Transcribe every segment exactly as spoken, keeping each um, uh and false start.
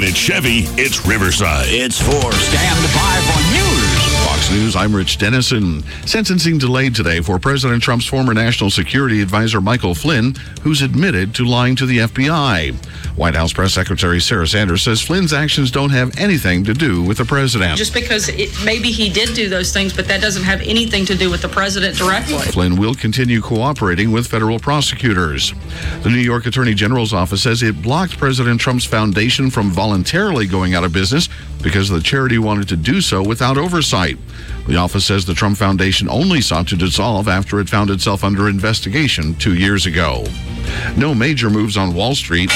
it's Chevy, it's Riverside. It's four. Stand by for news. Fox News, I'm Rich Dennison. Sentencing delayed today for President Trump's former national security advisor Michael Flynn, who's admitted to lying to the F B I. White House Press Secretary Sarah Sanders says Flynn's actions don't have anything to do with the president. Just because it, maybe he did do those things, but that doesn't have anything to do with the president directly. Flynn will continue cooperating with federal prosecutors. The New York Attorney General's office says it blocked President Trump's foundation from voluntarily going out of business because the charity wanted to do so without oversight. The office says the Trump Foundation only sought to dissolve after it found itself under investigation two years ago. No major moves on Wall Street.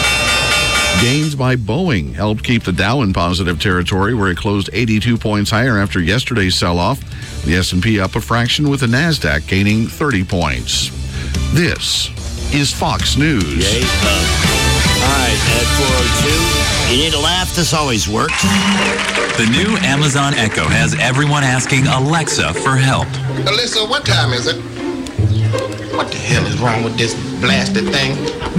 Gains by Boeing helped keep the Dow in positive territory, where it closed eighty-two points higher after yesterday's sell-off. The S and P up a fraction, with the NASDAQ gaining thirty points. This is Fox News. Yay, uh, all right, at four oh two, you need a laugh? This always works. The new Amazon Echo has everyone asking Alexa for help. Alexa, what time is it? What the hell is wrong with this blasted thing?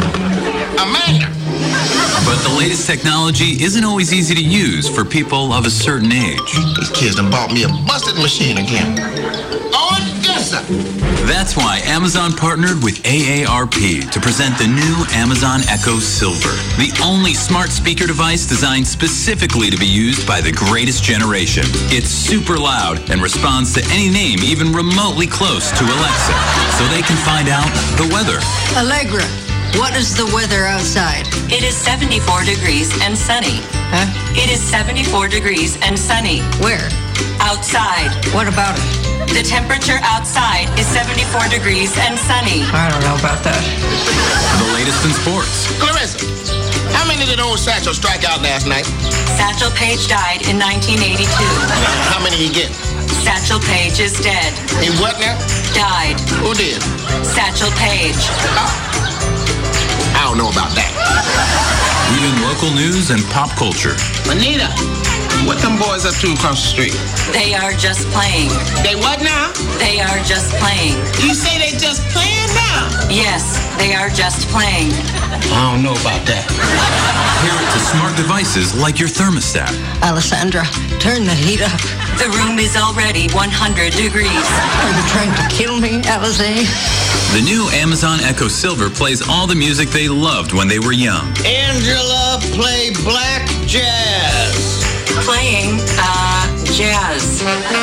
Amanda! But the latest technology isn't always easy to use for people of a certain age. These kids done bought me a busted machine again. Oh, yes, sir. That's why Amazon partnered with A A R P to present the new Amazon Echo Silver, the only smart speaker device designed specifically to be used by the greatest generation. It's super loud and responds to any name even remotely close to Alexa, so they can find out the weather. Allegra, what is the weather outside? It is seventy-four degrees and sunny. Huh? It is seventy-four degrees and sunny. Where? Outside. What about it? The temperature outside is seventy-four degrees and sunny. I don't know about that. The latest in sports. Clarissa, how many did old Satchel strike out last night? Satchel Paige died in nineteen eighty-two. How many he get? Satchel Paige is dead. He what now? Died. Who did? Satchel Paige. Oh. I don't know about that. Even local news and pop culture. Anita, what them boys up to across the street? They are just playing. They what now? They are just playing. You say they just playing now? Yes, they are just playing. I don't know about that. Pair it to smart devices like your thermostat. Alessandra, turn the heat up. The room is already one hundred degrees. Are you trying to kill me, Alize? The new Amazon Echo Silver plays all the music they loved when they were young. Angela, play black jazz. Playing, uh, jazz.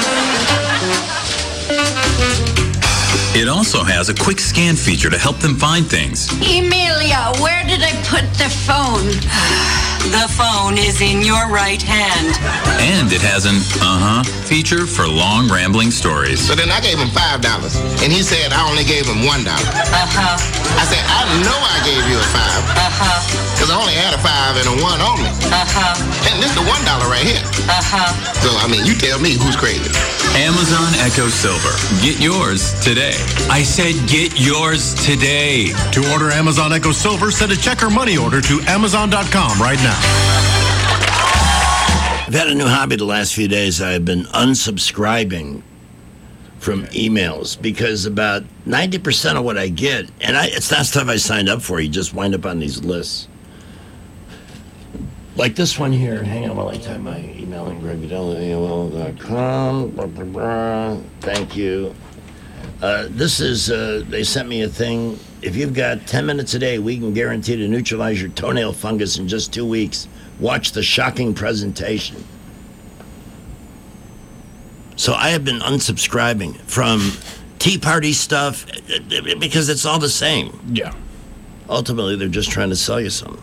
It also has a quick scan feature to help them find things. Emilia, where did I put the phone? The phone is in your right hand. And it has an uh-huh feature for long, rambling stories. So then I gave him five dollars, and he said I only gave him one dollar. Uh-huh. I said, I know I gave you a five. Uh-huh. Because I only had a five and a one on me. Uh-huh. And this is the one dollar right here. Uh-huh. So, I mean, you tell me who's crazy. Amazon Echo Silver. Get yours today. I said get yours today. To order Amazon Echo Silver, send a check or money order to Amazon dot com right now. I've had a new hobby the last few days. I've been unsubscribing from emails because about ninety percent of what I get, and I, it's not stuff I signed up for. You just wind up on these lists. Like this one here. Hang on while I type my email in, Greg Vidal at A O L dot com. Thank you. Uh, this is, uh, they sent me a thing. If you've got ten minutes a day, we can guarantee to neutralize your toenail fungus in just two weeks. Watch the shocking presentation. So I have been unsubscribing from Tea Party stuff because it's all the same. Yeah. Ultimately, they're just trying to sell you something.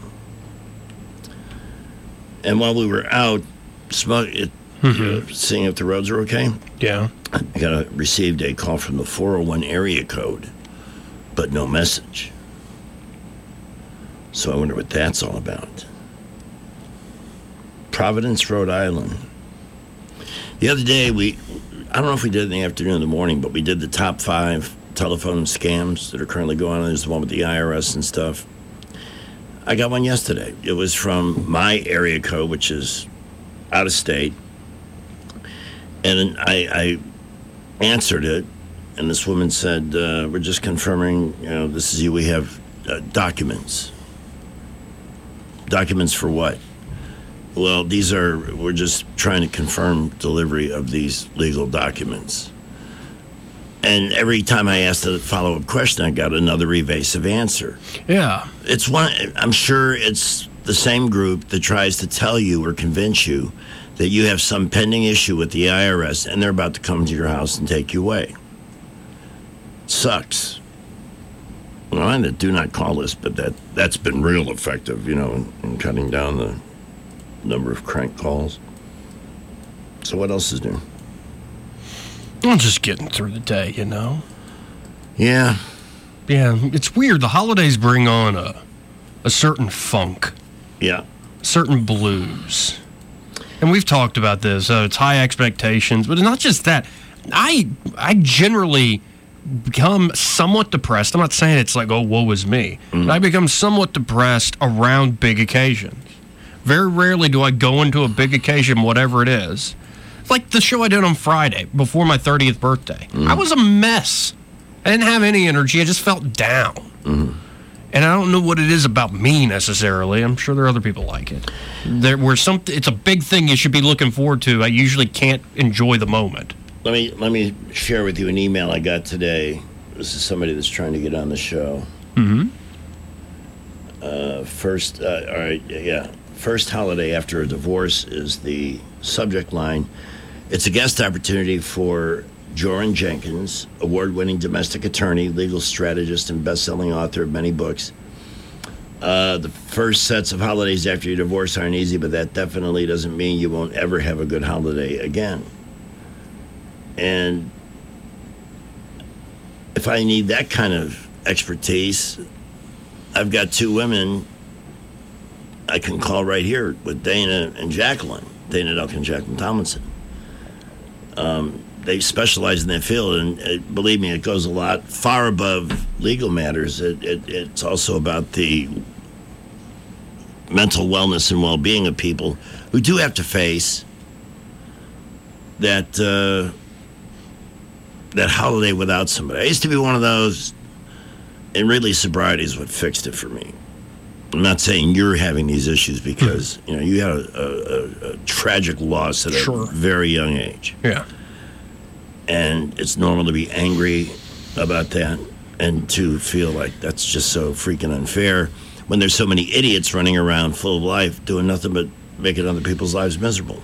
And while we were out smoke, it, mm-hmm. uh, seeing if the roads are okay, Yeah. I got a, received a call from the four oh one area code, but no message. So I wonder what that's all about. Providence, Rhode Island. The other day, we, I don't know if we did it in the afternoon or the morning, but we did the top five telephone scams that are currently going on. There's the one with the I R S and stuff. I got one yesterday. It was from my area code, which is out of state. And I, I answered it, and this woman said, uh, we're just confirming, you know, this is you. We have uh, documents. Documents for what? Well, these are, we're just trying to confirm delivery of these legal documents. And every time I asked a follow-up question, I got another evasive answer. Yeah. It's one, I'm sure it's the same group that tries to tell you or convince you that you have some pending issue with the I R S and they're about to come to your house and take you away. Sucks. Well, I do not call this, but that, that's been real effective, you know, in, in cutting down the number of crank calls. So what else is new? I'm just getting through the day, you know? Yeah. Yeah, it's weird. The holidays bring on a, a certain funk. Yeah. Certain blues. And we've talked about this. Uh, it's high expectations, but it's not just that. I I generally become somewhat depressed. I'm not saying it's like, oh, woe is me. Mm-hmm. But I become somewhat depressed around big occasions. Very rarely do I go into a big occasion, whatever it is. Like the show I did on Friday before my thirtieth birthday. Mm-hmm. I was a mess. I didn't have any energy. I just felt down. Mm-hmm. And I don't know what it is about me necessarily. I'm sure there are other people like it. There were some. It's a big thing you should be looking forward to. I usually can't enjoy the moment. Let me let me share with you an email I got today. This is somebody that's trying to get on the show. Mm-hmm. Uh, first, uh, all right, yeah. First holiday after a divorce is the subject line. It's a guest opportunity for Joran Jenkins, award-winning domestic attorney, legal strategist, and best-selling author of many books. Uh, the first sets of holidays after your divorce aren't easy, but that definitely doesn't mean you won't ever have a good holiday again. And if I need that kind of expertise, I've got two women I can call right here with Dana and Jacqueline, Dana Duncan and Jacqueline Tomlinson. Um, they specialize in that field, and uh, believe me, it goes a lot far above legal matters. It, it, it's also about the mental wellness and well-being of people who do have to face that uh, that holiday without somebody. I used to be one of those, and really sobriety is what fixed it for me. I'm not saying you're having these issues because, you know, you had a, a, a tragic loss at Sure. a very young age. Yeah. And it's normal to be angry about that and to feel like that's just so freaking unfair when there's so many idiots running around full of life doing nothing but making other people's lives miserable.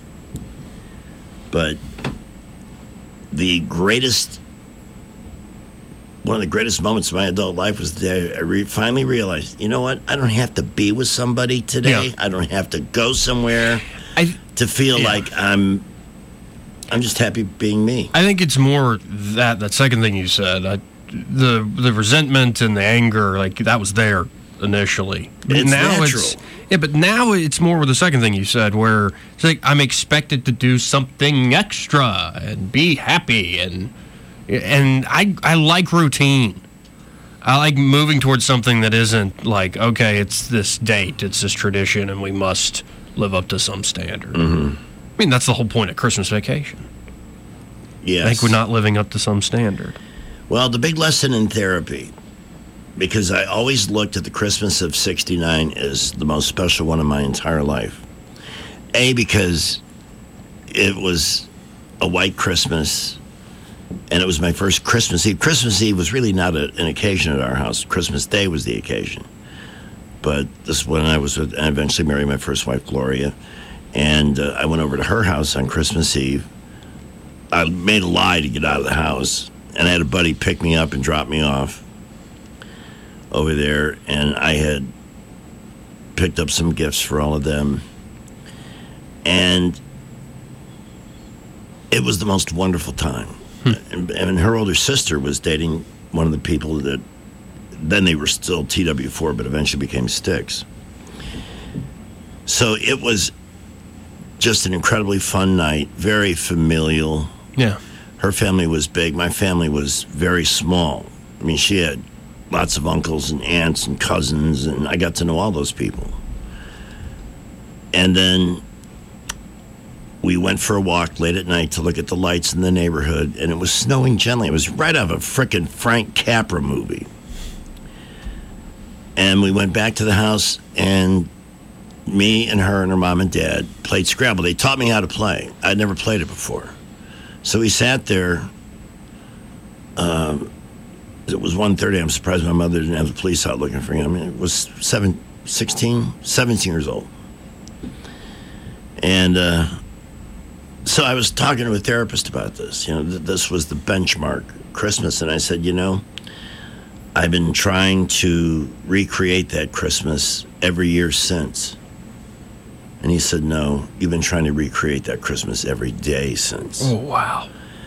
But the greatest, one of the greatest moments of my adult life was the day I re- finally realized, you know what? I don't have to be with somebody today. Yeah. I don't have to go somewhere I, to feel yeah. like I'm I'm just happy being me. I think it's more that that second thing you said. I, the the resentment and the anger, like that was there initially. But It's now natural. it's yeah, but now it's more with the second thing you said, where it's like I'm expected to do something extra and be happy, and and I I like routine. I like moving towards something that isn't like, okay, it's this date, it's this tradition, and we must live up to some standard. Mm-hmm. I mean, that's the whole point of Christmas Vacation. Yes. I think we're not living up to some standard. Well, the big lesson in therapy, because I always looked at the Christmas of sixty-nine as the most special one of my entire life. A, because it was a white Christmas, and it was my first Christmas Eve. Christmas Eve was really not a, an occasion at our house. Christmas Day was the occasion. But this is when I was with, I eventually married my first wife, Gloria, and uh, I went over to her house on Christmas Eve. I made a lie to get out of the house, and I had a buddy pick me up and drop me off over there, and I had picked up some gifts for all of them, and it was the most wonderful time. Hmm. And, and her older sister was dating one of the people that, then they were still T W four, but eventually became Styx. So it was just an incredibly fun night, very familial. Yeah. Her family was big. My family was very small. I mean, she had lots of uncles and aunts and cousins, and I got to know all those people. And then we went for a walk late at night to look at the lights in the neighborhood, and it was snowing gently. It was right out of a frickin' Frank Capra movie. And we went back to the house, and me and her and her mom and dad played Scrabble. They taught me how to play. I'd never played it before. So we sat there. Um, it was one thirty. I'm surprised my mother didn't have the police out looking for him. I mean, it was seven, sixteen, seventeen years old. And uh, so I was talking to a therapist about this. You know, th- this was the benchmark Christmas. And I said, you know, I've been trying to recreate that Christmas every year since. And he said, no, you've been trying to recreate that Christmas every day since. Oh, wow.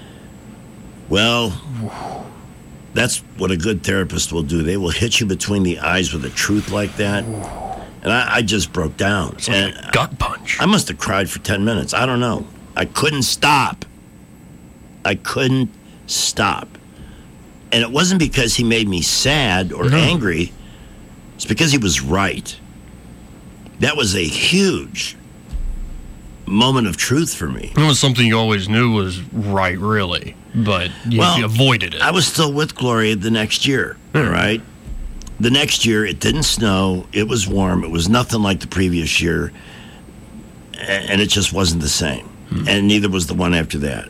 Well, that's what a good therapist will do. They will hit you between the eyes with a truth like that. And I, I just broke down. It's like and a gut punch. I must have cried for ten minutes. I don't know. I couldn't stop. I couldn't stop. And it wasn't because he made me sad or No. angry. It's because he was right. That was a huge moment of truth for me. It was something you always knew was right, really, but you, Well, you avoided it. I was still with Gloria the next year, all right? The next year, it didn't snow. It was warm. It was nothing like the previous year. a- And it just wasn't the same. And neither was the one after that.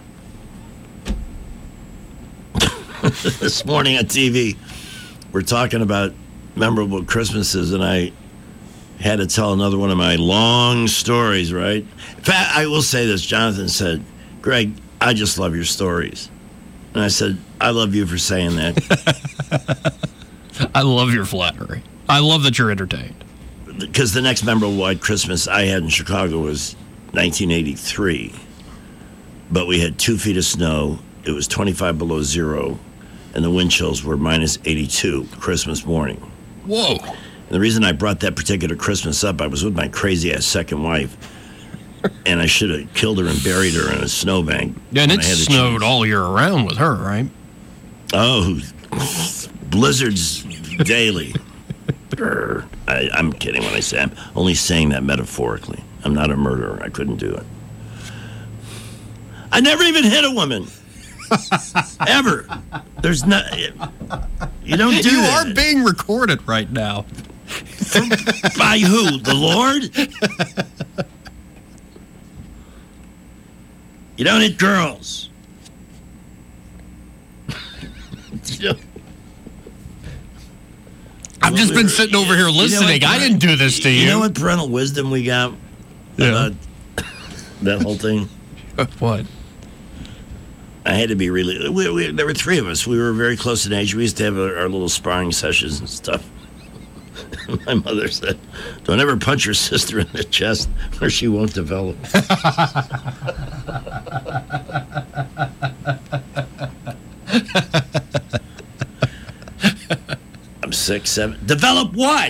This morning on T V, we're talking about memorable Christmases, and I had to tell another one of my long stories, right? In fact, I will say this. Jonathan said, Greg, I just love your stories. And I said, I love you for saying that. I love your flattery. I love that you're entertained. Because the next memorable White Christmas I had in Chicago was nineteen eighty-three. But we had two feet of snow. It was twenty-five below zero. And the wind chills were minus eighty-two Christmas morning. Whoa. And the reason I brought that particular Christmas up, I was with my crazy-ass second wife. And I should have killed her and buried her in a snowbank. Yeah, and when it I had the snowed chance. all year around with her, right? Oh, blizzards daily. Grr. I, I'm kidding when I say I'm only saying that metaphorically. I'm not a murderer. I couldn't do it. I never even hit a woman. Ever. There's not. You don't do you that. are being recorded right now. By who? The Lord? You don't hit girls. You know, I've just we been were- sitting over here you know listening. what I didn't do this to you. You know what parental wisdom we got Yeah. about that whole thing? What? I had to be really. We, we, there were three of us. We were very close in age. We used to have our, our little sparring sessions and stuff. My mother said, "Don't ever punch your sister in the chest, or she won't develop." I'm six, seven. Develop what?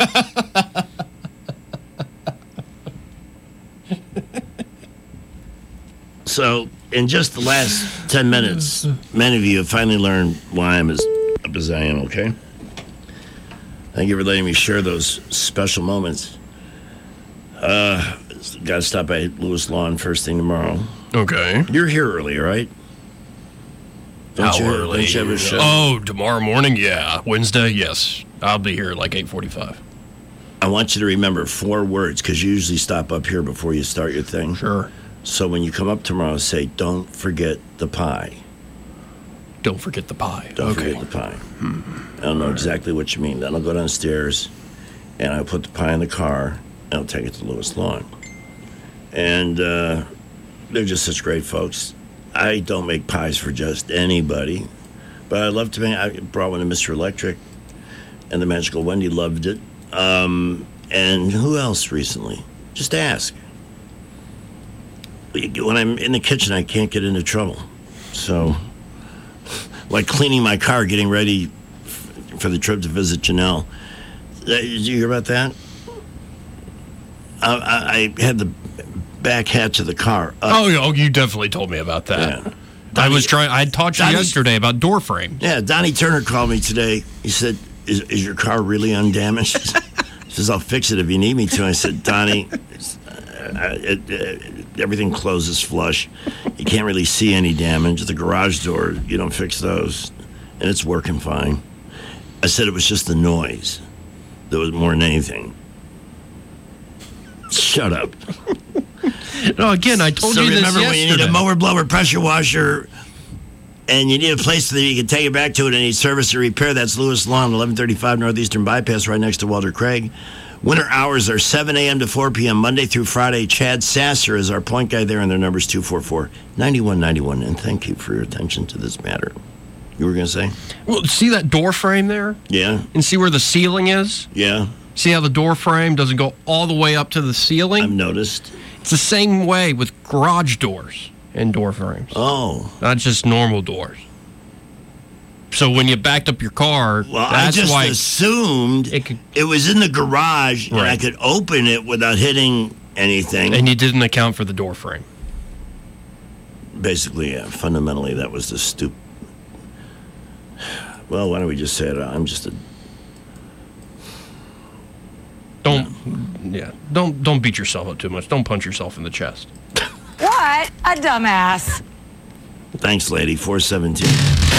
So, in just the last ten minutes, many of you have finally learned why I'm as up as I am, okay? Thank you for letting me share those special moments. Uh, got to stop by Lewis Lawn first thing tomorrow. Okay. You're here early, right? Don't How you, early? Don't you have a show? Oh, tomorrow morning? Yeah. Wednesday? Yes. I'll be here at like eight forty-five. I want you to remember four words, because you usually stop up here before you start your thing. Sure. So when you come up tomorrow, say, don't forget the pie. Don't forget the pie. Don't okay. forget the pie. I don't know exactly what you mean. Then I'll go downstairs, and I'll put the pie in the car, and I'll take it to Lewis Lawn. And uh, they're just such great folks. I don't make pies for just anybody, but I love to make. I brought one to Mister Electric, and the Magical Wendy loved it. Um, and who else recently? Just ask. When I'm in the kitchen, I can't get into trouble. So, like cleaning my car, getting ready f- for the trip to visit Janelle. Uh, Did you hear about that? I, I, I had the back hatch of the car up. Oh, oh, you definitely told me about that. Yeah. I was trying. I taught you Donnie- yesterday about door frames. Yeah, Donnie Turner called me today. He said, is, is your car really undamaged? He says, I'll fix it if you need me to. I said, Donnie, uh, it, uh, everything closes flush. You can't really see any damage. The garage door, you don't fix those. And it's working fine. I said it was just the noise that was more than anything. Shut up. No, again, I told so you this remember when you need a yesterday. mower, blower, pressure washer, and you need a place that you can take it back to and any service or repair, that's Lewis Lawn, eleven thirty-five Northeastern Bypass, right next to Walter Craig. Winter hours are seven a.m. to four p.m. Monday through Friday. Chad Sasser is our point guy there, and their number is two four four, nine one nine one. And thank you for your attention to this matter. You were going to say? Well, see that door frame there? Yeah. And see where the ceiling is? Yeah. See how the door frame doesn't go all the way up to the ceiling? I've noticed. It's the same way with garage doors and door frames. Oh. Not just normal doors. So when you backed up your car, Well, that's I just why assumed it, could, it was in the garage and Right. I could open it without hitting anything. and you didn't account for the door frame. Basically, yeah, fundamentally, that was the stupid. Well, why don't we just say it? I'm just a. Don't, yeah, don't don't beat yourself up too much. Don't punch yourself in the chest. What a dumbass. Thanks, lady. four seventeen.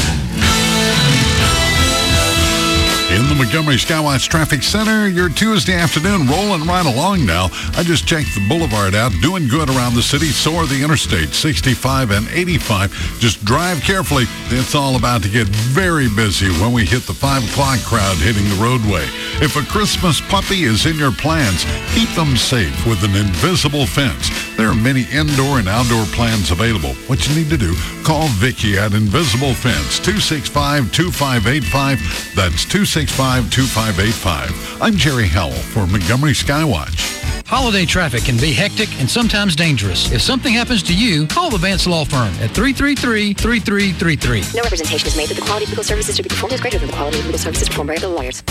In the Montgomery Skywatch Traffic Center, your Tuesday afternoon rolling right along now. I just checked the boulevard out, doing good around the city. So are the interstate, sixty-five and eighty-five. Just drive carefully. It's all about to get very busy when we hit the five o'clock crowd hitting the roadway. If a Christmas puppy is in your plans, keep them safe with an invisible fence. There are many indoor and outdoor plans available. What you need to do, call Vicky at Invisible Fence, two six five, two five eight five. That's two six five, two five eight five. I'm Jerry Howell for Montgomery Skywatch. Holiday traffic can be hectic and sometimes dangerous. If something happens to you, call the Vance Law Firm at three three three, three three three three. No representation is made that the quality of legal services to be performed is greater than the quality of legal services performed by other lawyers.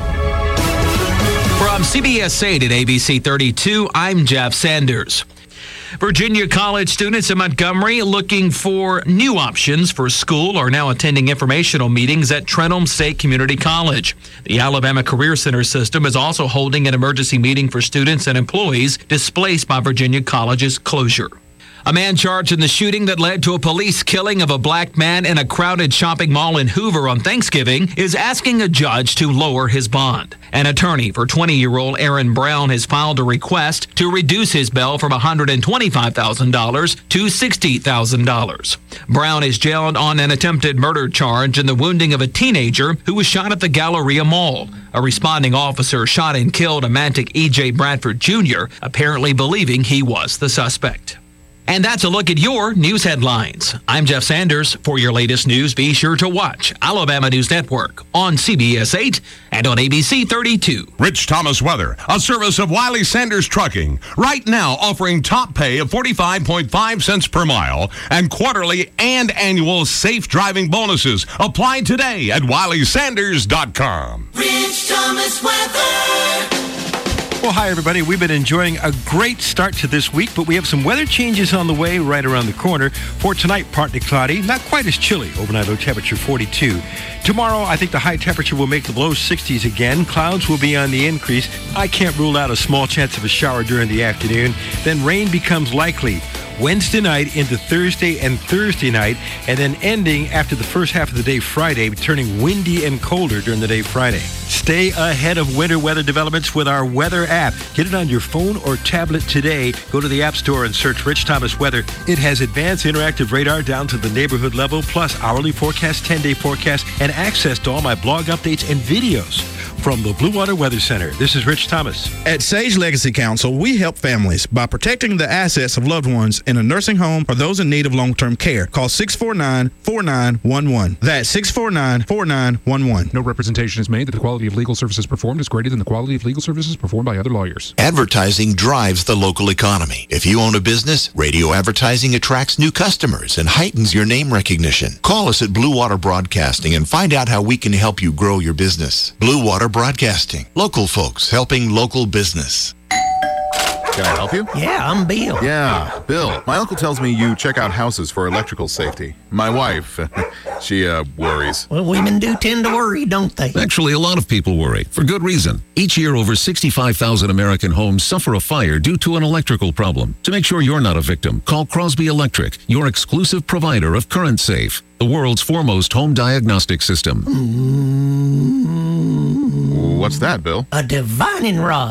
From C B S eight at A B C thirty-two, I'm Jeff Sanders. Virginia college students in Montgomery looking for new options for school are now attending informational meetings at Trenholm State Community College. The Alabama Career Center system is also holding an emergency meeting for students and employees displaced by Virginia College's closure. A man charged in the shooting that led to a police killing of a black man in a crowded shopping mall in Hoover on Thanksgiving is asking a judge to lower his bond. An attorney for twenty-year-old Aaron Brown has filed a request to reduce his bail from one hundred twenty-five thousand dollars to sixty thousand dollars. Brown is jailed on an attempted murder charge in the wounding of a teenager who was shot at the Galleria Mall. A responding officer shot and killed Amantic E J Bradford Junior, apparently believing he was the suspect. And that's a look at your news headlines. I'm Jeff Sanders. For your latest news, be sure to watch Alabama News Network on C B S eight and on A B C thirty-two. Rich Thomas Weather, a service of Wiley Sanders Trucking. Right now offering top pay of forty-five point five cents per mile and quarterly and annual safe driving bonuses. Apply today at wiley sanders dot com. Rich Thomas Weather. Well, hi, everybody. We've been enjoying a great start to this week, but we have some weather changes on the way right around the corner. For tonight, partly cloudy, not quite as chilly. Overnight low temperature forty-two. Tomorrow, I think the high temperature will make the low sixties again. Clouds will be on the increase. I can't rule out a small chance of a shower during the afternoon. Then rain becomes likely Wednesday night into Thursday and Thursday night, and then ending after the first half of the day Friday, turning windy and colder during the day Friday. Stay ahead of winter weather developments with our weather app. Get it on your phone or tablet today. Go to the App Store and search Rich Thomas Weather. It has advanced interactive radar down to the neighborhood level, plus hourly forecast, ten-day forecast, and access to all my blog updates and videos. From the Blue Water Weather Center, this is Rich Thomas. At Sage Legacy Council, we help families by protecting the assets of loved ones in a nursing home or those in need of long-term care. Call six four nine, four nine one one. That's six four nine, four nine one one. No representation is made that the quality of legal services performed is greater than the quality of legal services performed by other lawyers. Advertising drives the local economy. If you own a business, radio advertising attracts new customers and heightens your name recognition. Call us at Blue Water Broadcasting and find out how we can help you grow your business. Blue Water Broadcasting. Local folks helping local business. Can I help you? Yeah, I'm Bill. Yeah, Bill. My uncle tells me you check out houses for electrical safety. My wife, she uh, worries. Well, women do tend to worry, don't they? Actually, a lot of people worry, for good reason. Each year, over sixty-five thousand American homes suffer a fire due to an electrical problem. To make sure you're not a victim, call Crosby Electric, your exclusive provider of Current Safe, the world's foremost home diagnostic system. What's that, Bill? A divining rod.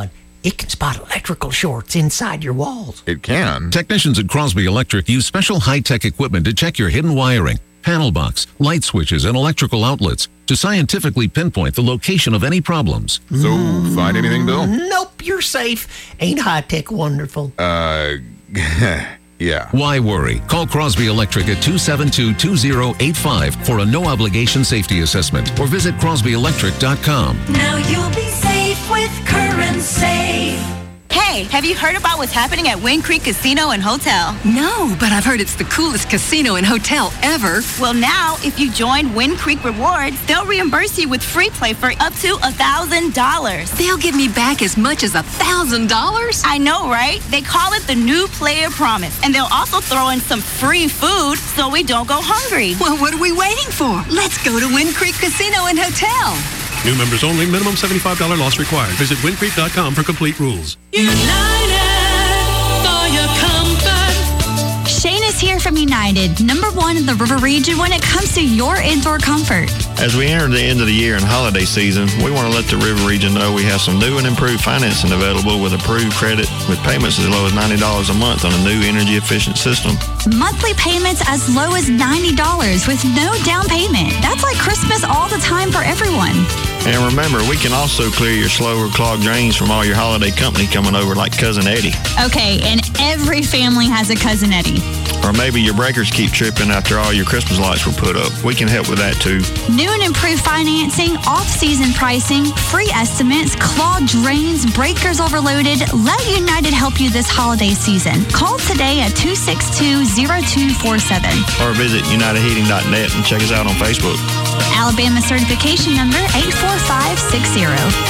It can spot electrical shorts inside your walls. It can. Technicians at Crosby Electric use special high-tech equipment to check your hidden wiring, panel box, light switches, and electrical outlets to scientifically pinpoint the location of any problems. So, find anything, Bill? Nope, you're safe. Ain't high-tech wonderful? Uh, yeah. Why worry? Call Crosby Electric at two seven two, two zero eight five for a no-obligation safety assessment or visit crosby electric dot com. Now you'll be safe with Current Safe. Hey, have you heard about what's happening at Wind Creek Casino and Hotel? No, but I've heard it's the coolest casino and hotel ever. Well, now, if you join Wind Creek Rewards, they'll reimburse you with free play for up to one thousand dollars. They'll give me back as much as one thousand dollars? I know, right? They call it the New Player Promise, and they'll also throw in some free food so we don't go hungry. Well, what are we waiting for? Let's go to Wind Creek Casino and Hotel. New members only. Minimum seventy-five dollars loss required. Visit wind creek dot com for complete rules. United for your comfort. Shane is here from United, number one in the River Region when it comes to your indoor comfort. As we enter the end of the year and holiday season, we want to let the River Region know we have some new and improved financing available with approved credit with payments as low as ninety dollars a month on a new energy-efficient system. Monthly payments as low as ninety dollars with no down payment. That's like Christmas all the time for everyone. And remember, we can also clear your slow or clogged drains from all your holiday company coming over like Cousin Eddie. Okay, and every family has a Cousin Eddie. Or maybe your breakers keep tripping after all your Christmas lights were put up. We can help with that too. New and improved financing, off-season pricing, free estimates, clogged drains, breakers overloaded. Let United help you this holiday season. Call today at two six two, zero two four seven. Or visit united heating dot net and check us out on Facebook. Alabama certification number eight four five six zero.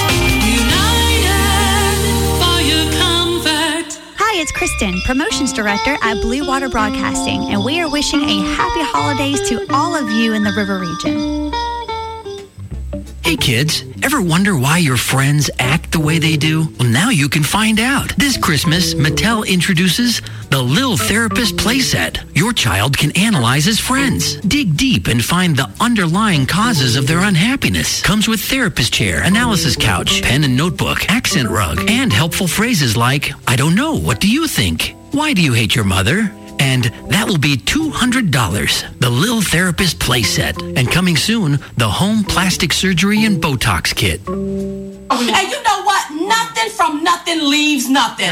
Hi, it's Kristen, Promotions Director at Blue Water Broadcasting, and we are wishing a happy holidays to all of you in the River Region. Hey kids, ever wonder why your friends act the way they do? Well, now you can find out. This Christmas, Mattel introduces the Lil Therapist Playset. Your child can analyze his friends, dig deep and find the underlying causes of their unhappiness. Comes with therapist chair, analysis couch, pen and notebook, accent rug, and helpful phrases like, I don't know, what do you think? Why do you hate your mother? And that will be two hundred dollars. The Lil Therapist Playset. And coming soon, the Home Plastic Surgery and Botox Kit. And you know what? Nothing from nothing leaves nothing.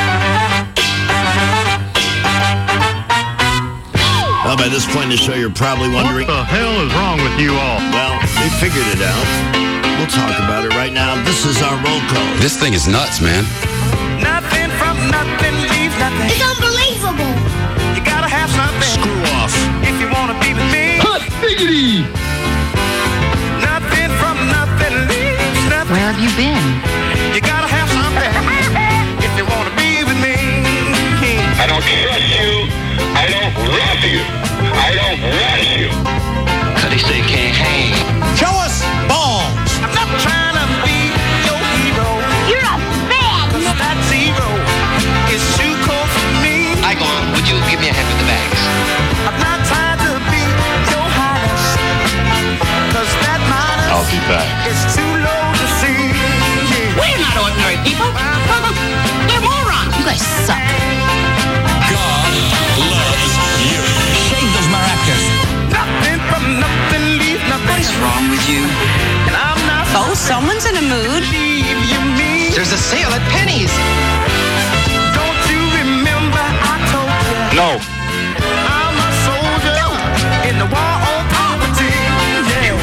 Well, by this point in the show, you're probably wondering, what the hell is wrong with you all? Well, we figured it out. We'll talk about it right now. This is our roll call. This thing is nuts, man. Nothing from nothing leaves nothing. It's unbelievable. You gotta have something. Screw off. If you wanna be with me. Hot diggity! Nothing from nothing leaves nothing. Where have you been? You gotta have something. If you wanna be with me. I don't trust you. I don't love you. I don't want you. Cuddy say can't hang. Show us balls. I'm not trying to be your hero. You're a bad. That zero is too cold for me. I go on. Would you give me a hand with the bags? I'm not trying to be your highness. Cause that minus I'll be back. is too low to see. We're not ordinary people. They're morons. You guys suck. God loves you. Shame those maracas. Nothing from nothing leave nothing. What is wrong with you? And I'm not Oh, someone's in a mood. believe you mean. There's a sale at Penny's. Don't you remember I told you? No. I'm a soldier in the war on poverty. Yeah.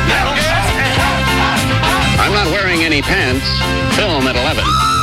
I'm not wearing any pants. Film at eleven.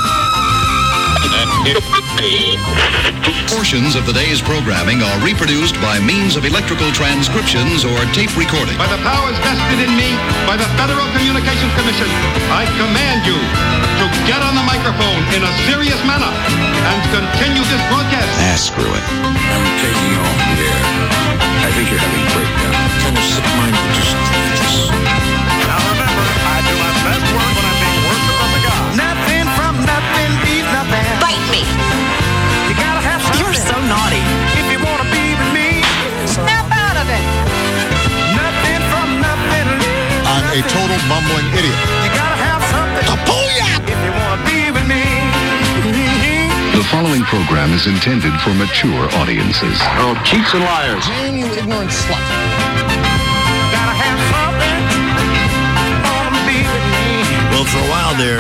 Portions of the day's programming are reproduced by means of electrical transcriptions or tape recording. By the powers vested in me by the Federal Communications Commission, I command you to get on the microphone in a serious manner and continue this broadcast. Ah, screw it. I'm taking you off the air. I think you're having a breakdown. Kind of sick-minded positions like this. Now remember, I do my best work when I'm being worshipped of the God. Nothing from nothing leaves nothing. Bite me. You gotta have something. You're so naughty. If you wanna be with me, Snap out of it. nothing from nothing leaves I'm a total bumbling idiot. You gotta have something. Booyah! If you wanna be with me. program is intended for mature audiences. Oh, cheats and liars. Man, you ignorant slut. Gotta have something. Wanna be with me. Well, for a while there,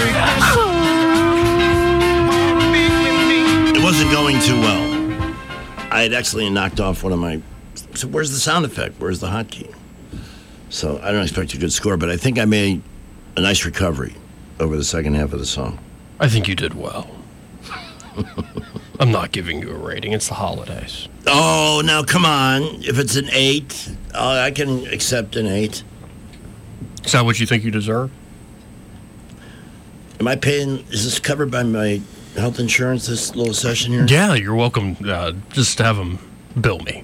it wasn't going too well. I had actually knocked off one of my... So where's the sound effect? Where's the hotkey? So I don't expect a good score, but I think I made a nice recovery over the second half of the song. I think you did well. I'm not giving you a rating. It's the holidays. Oh, now come on. If it's an eight, uh, I can accept an eight. Is that what you think you deserve? Am I paying... Is this covered by my health insurance, this little session here? Yeah, you're welcome. Uh, just have them bill me.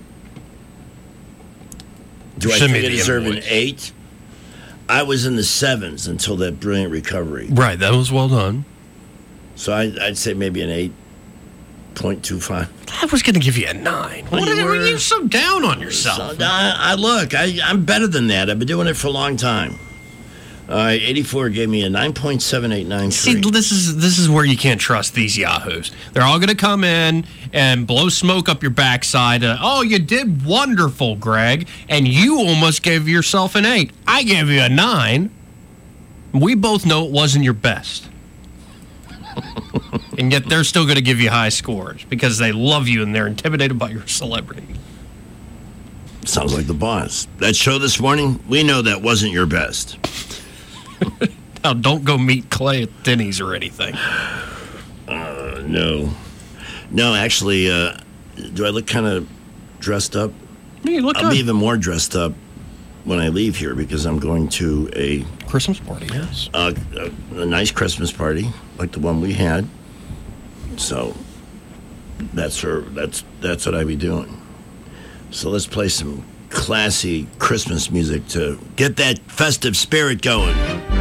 Do I Send think me I the deserve invoice. an eight? I was in the sevens until that brilliant recovery. Right, that was well done. So I, I'd say maybe an eight point two five. I was going to give you a nine. Well, What you are were- you so down on yourself? So, I, I look, I, I'm better than that. I've been doing it for a long time. All right, eighty-four gave me a nine point seven eight nine three. See, this is this is where you can't trust these yahoos. They're all going to come in and blow smoke up your backside. Uh, oh, you did wonderful, Greg, and you almost gave yourself an eight. I gave you a nine. We both know it wasn't your best. And yet they're still going to give you high scores because they love you and they're intimidated by your celebrity. Sounds like the boss. That show this morning, we know that wasn't your best. Now, don't go meet Clay at Denny's or anything. Uh, no. No, actually, uh, do I look kind of dressed up? You look I'll good. be even more dressed up when I leave here because I'm going to a... Christmas party, yes. Uh, a, a nice Christmas party, like the one we had. So, that's her, that's that's what I be doing. So let's play some classy Christmas music to get that festive spirit going.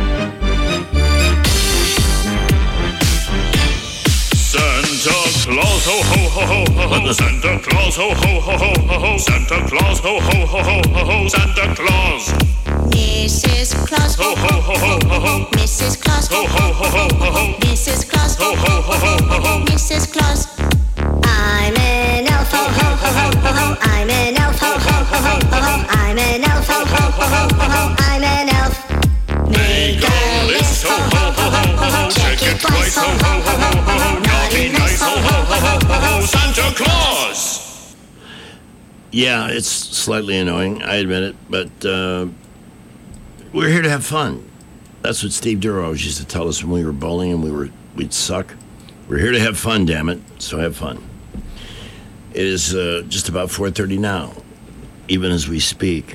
Santa Claus, ho, ho, ho, ho, ho, ho. Santa Claus, ho, ho, ho, ho, ho, ho. Santa Claus, ho, ho, ho, ho, ho, ho. Santa Claus. Missus Claus, ho, ho, ho, ho, ho, ho. Missus Claus, ho, ho, ho, ho, ho, ho. Missus Claus, ho, ho, ho, ho, ho, ho. Missus Claus. I'm an elf, ho, ho, ho, ho, ho, ho. I'm an elf, ho, ho, ho, ho, ho, ho. I'm an elf, ho, ho, ho, ho, ho, ho. I'm an elf. Make a list, ho, ho, ho, ho, ho, ho. Check it twice, ho, ho, ho, ho, ho, ho. Naughty, nice, ho, ho, ho, ho, ho, ho. Santa Claus. Yeah, it's slightly annoying, I admit it, but uh, we're here to have fun. That's what Steve Duro always used to tell us when we were bowling and we were, we'd suck. We're here to have fun, damn it, so have fun. It is uh, just about four thirty now, even as we speak.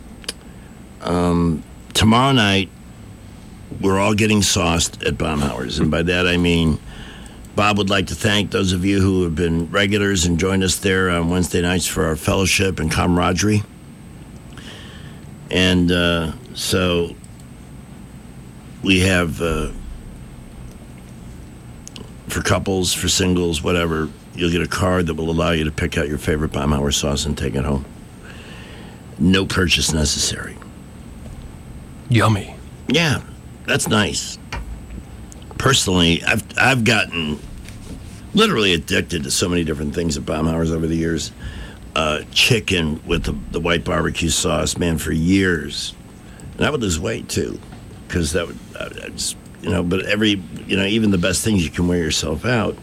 Um, tomorrow night, we're all getting sauced at Baumhauer's, and by that I mean Bob would like to thank those of you who have been regulars and joined us there on Wednesday nights for our fellowship and camaraderie. And uh, so we have, uh, for couples, for singles, whatever, you'll get a card that will allow you to pick out your favorite Baumhauer sauce and take it home. No purchase necessary. Yummy. Yeah, that's nice. Personally, I've I've gotten literally addicted to so many different things at Baumhauer's over the years. Uh, chicken with the, the white barbecue sauce, man, for years. And I would lose weight, too, because that would, I, I just, you know, but every, you know, even the best things, you can wear yourself out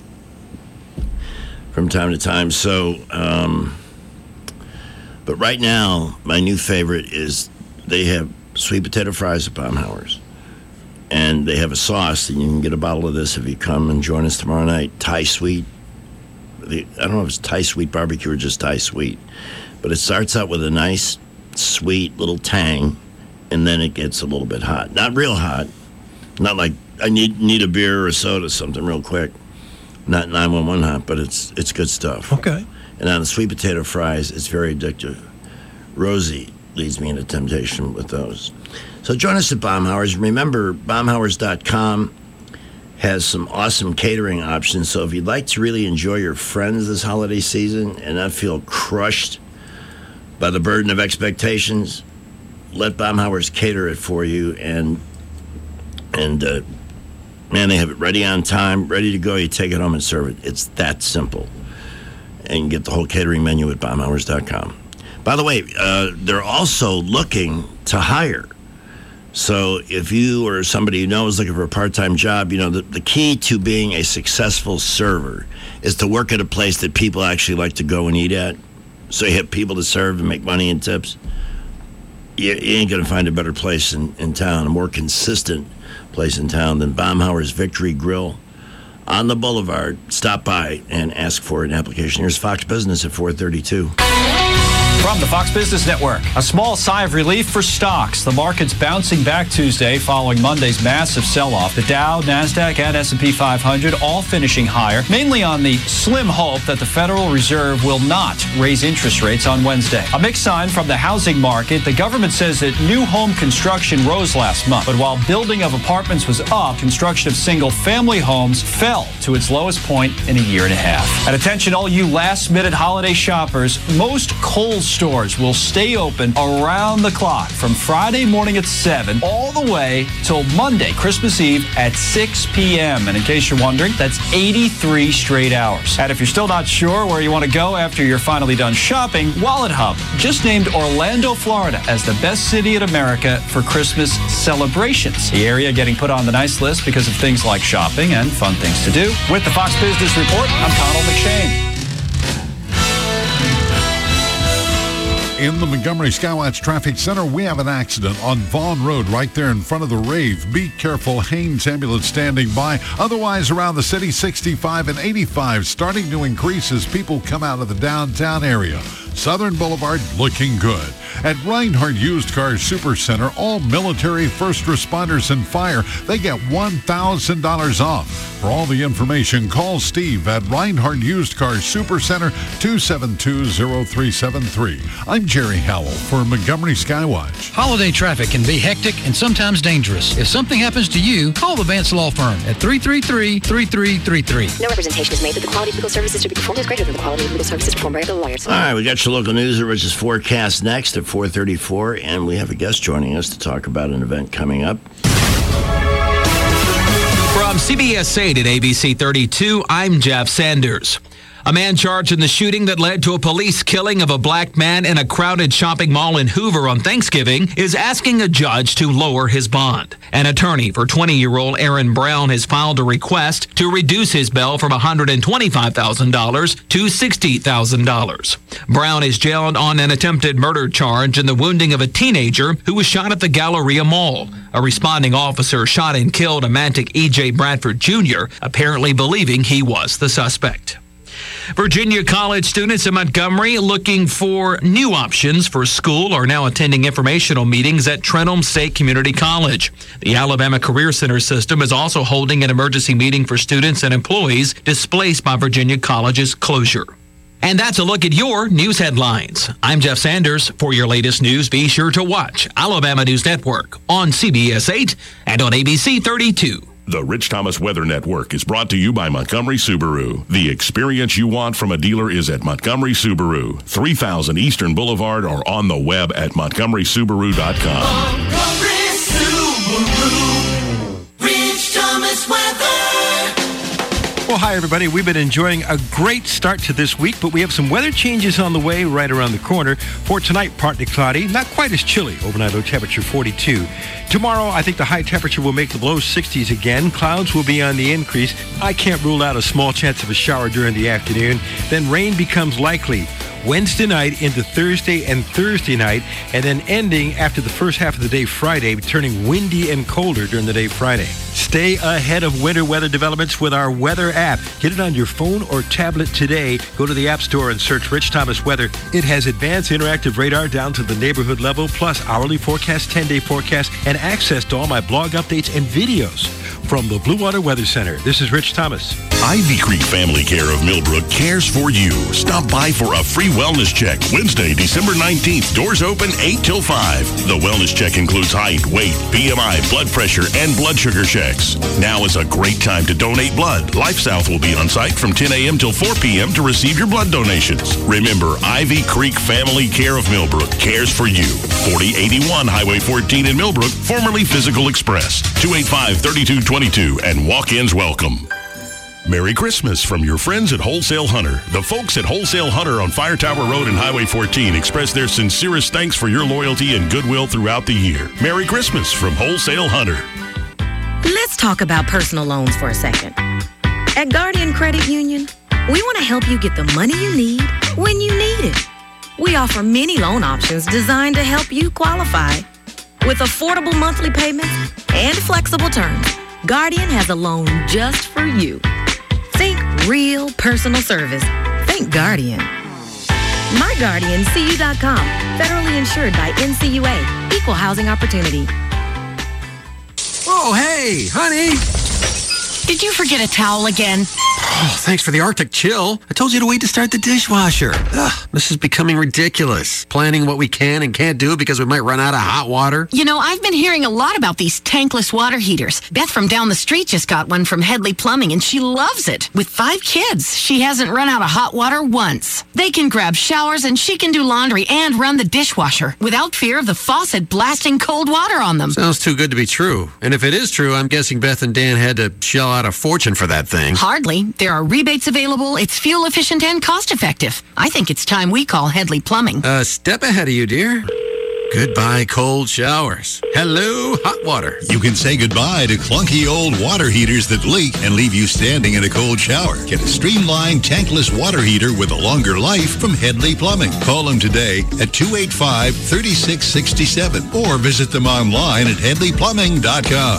from time to time. So, um, but right now, my new favorite is they have sweet potato fries at Baumhauer's. And they have a sauce, and you can get a bottle of this if you come and join us tomorrow night. Thai Sweet. The, I don't know if it's Thai Sweet Barbecue or just Thai Sweet. But it starts out with a nice, sweet little tang, and then it gets a little bit hot. Not real hot. Not like I need need a beer or a soda, something real quick. Not nine one one hot, but it's it's good stuff. Okay. And on the sweet potato fries, it's very addictive. Rosie leads me into temptation with those. So join us at Baumhauer's. Remember, Baumhauers dot com has some awesome catering options. So if you'd like to really enjoy your friends this holiday season and not feel crushed by the burden of expectations, let Baumhauer's cater it for you and and uh, Man, they have it ready on time, ready to go. You take it home and serve it. It's that simple. And you can get the whole catering menu at baumhours dot com. By the way, uh, they're also looking to hire. So if you or somebody you know is looking for a part-time job, you know, the, the key to being a successful server is to work at a place that people actually like to go and eat at. So you have people to serve and make money and tips. You, you ain't going to find a better place in, in town, a more consistent place in town than Baumhauer's Victory Grill on the Boulevard. Stop by and ask for an application. Here's Fox Business at four thirty-two. From the Fox Business Network, a small sigh of relief for stocks. The market's bouncing back Tuesday following Monday's massive sell-off. The Dow, NASDAQ, and S and P five hundred all finishing higher, mainly on the slim hope that the Federal Reserve will not raise interest rates on Wednesday. A mixed sign from the housing market. The government says that new home construction rose last month, but while building of apartments was up, construction of single-family homes fell to its lowest point in a year and a half. And attention, all you last-minute holiday shoppers, most Kohl's stores will stay open around the clock from Friday morning at seven all the way till Monday, Christmas Eve at six p.m. And in case you're wondering, that's eighty-three straight hours. And if you're still not sure where you want to go after you're finally done shopping, Wallet Hub just named Orlando, Florida as the best city in America for Christmas celebrations. The area getting put on the nice list because of things like shopping and fun things to do. With the Fox Business Report, I'm Connell McShane. In the Montgomery Skywatch Traffic Center, we have an accident on Vaughn Road right there in front of the rave. Be careful. Haynes ambulance standing by. Otherwise, around the city, sixty-five and eighty-five starting to increase as people come out of the downtown area. Southern Boulevard looking good. At Reinhardt Used Car Super Center, all military, first responders, and fire, they get one thousand dollars off. For all the information, call Steve at Reinhardt Used Car Super Center, two seven two, zero three seven three. I'm Jerry Howell for Montgomery Skywatch. Holiday traffic can be hectic and sometimes dangerous. If something happens to you, call the Vance Law Firm at three three three, three three three three. No representation is made that the quality of legal services to be performed is greater than the quality of legal services performed by other lawyers. All right, we got your local news, which is forecast next at four thirty-four, and we have a guest joining us to talk about an event coming up. From C B S eight at A B C thirty-two, I'm Jeff Sanders. A man charged in the shooting that led to a police killing of a black man in a crowded shopping mall in Hoover on Thanksgiving is asking a judge to lower his bond. An attorney for twenty-year-old Aaron Brown has filed a request to reduce his bail from one hundred twenty-five thousand dollars to sixty thousand dollars. Brown is jailed on an attempted murder charge in the wounding of a teenager who was shot at the Galleria Mall. A responding officer shot and killed Amantic E J Bradford Junior, apparently believing he was the suspect. Virginia college students in Montgomery looking for new options for school are now attending informational meetings at Trenholm State Community College. The Alabama Career Center system is also holding an emergency meeting for students and employees displaced by Virginia College's closure. And that's a look at your news headlines. I'm Jeff Sanders. For your latest news, be sure to watch Alabama News Network on C B S eight and on A B C thirty-two. The Rich Thomas Weather Network is brought to you by Montgomery Subaru. The experience you want from a dealer is at Montgomery Subaru, three thousand Eastern Boulevard, or on the web at montgomery subaru dot com. Montgomery Subaru, Rich Thomas Weather. Well, hi, everybody. We've been enjoying a great start to this week, but we have some weather changes on the way right around the corner. For tonight, partly cloudy, not quite as chilly. Overnight low temperature forty-two. Tomorrow, I think the high temperature will make the low sixties again. Clouds will be on the increase. I can't rule out a small chance of a shower during the afternoon. Then rain becomes likely Wednesday night into Thursday and Thursday night, and then ending after the first half of the day Friday, turning windy and colder during the day Friday. Stay ahead of winter weather developments with our weather app. Get it on your phone or tablet today. Go to the App Store and search Rich Thomas Weather. It has advanced interactive radar down to the neighborhood level, plus hourly forecast, ten-day forecast, and access to all my blog updates and videos. From the Blue Water Weather Center, this is Rich Thomas. Ivy Creek Family Care of Millbrook cares for you. Stop by for a free wellness check Wednesday, December nineteenth. Doors open eight till five. The wellness check includes height, weight, B M I, blood pressure, and blood sugar checks. Now is a great time to donate blood. Life South will be on site from ten a.m. till four p.m. to receive your blood donations. Remember, Ivy Creek Family Care of Millbrook cares for you. forty eighty-one Highway fourteen in Millbrook, formerly Physical Express. two eight five, three two two twenty-two and walk-ins welcome. Merry Christmas from your friends at Wholesale Hunter. The folks at Wholesale Hunter on Fire Tower Road and Highway fourteen express their sincerest thanks for your loyalty and goodwill throughout the year. Merry Christmas from Wholesale Hunter. Let's talk about personal loans for a second. At Guardian Credit Union, we want to help you get the money you need when you need it. We offer many loan options designed to help you qualify. With affordable monthly payments and flexible terms, Guardian has a loan just for you. Think real personal service. Think Guardian. my guardian c u dot com. Federally insured by N C U A. Equal housing opportunity. Oh, hey, honey. Did you forget a towel again? Oh, thanks for the Arctic chill. I told you to wait to start the dishwasher. Ugh, this is becoming ridiculous. Planning what we can and can't do because we might run out of hot water. You know, I've been hearing a lot about these tankless water heaters. Beth from down the street just got one from Headley Plumbing, and she loves it. With five kids, she hasn't run out of hot water once. They can grab showers, and she can do laundry and run the dishwasher without fear of the faucet blasting cold water on them. Sounds too good to be true. And if it is true, I'm guessing Beth and Dan had to shell out a fortune for that thing. Hardly. There are rebates available. It's fuel efficient and cost effective. I think it's time we call Headley Plumbing. A uh, step ahead of you, dear. Goodbye, cold showers. Hello, hot water. You can say goodbye to clunky old water heaters that leak and leave you standing in a cold shower. Get a streamlined tankless water heater with a longer life from Headley Plumbing. Call them today at two eight five, three six six seven or visit them online at headley plumbing dot com.